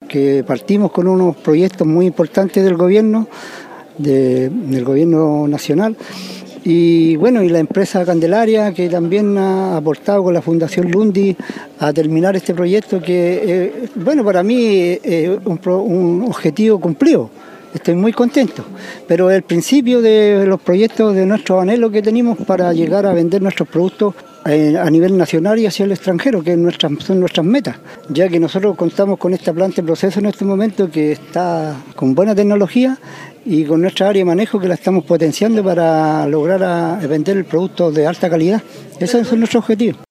porque partimos con unos proyectos muy importantes del gobierno nacional. Y bueno, y la empresa Candelaria, que también ha aportado con la Fundación Lundi a terminar este proyecto que, bueno, para mí es un objetivo cumplido. Estoy muy contento, pero el principio de los proyectos, de nuestros anhelos que tenemos para llegar a vender nuestros productos a nivel nacional y hacia el extranjero, que son nuestras metas, ya que nosotros contamos con esta planta de proceso en este momento que está con buena tecnología y con nuestra área de manejo que la estamos potenciando para lograr vender el producto de alta calidad. Esos son nuestros objetivos.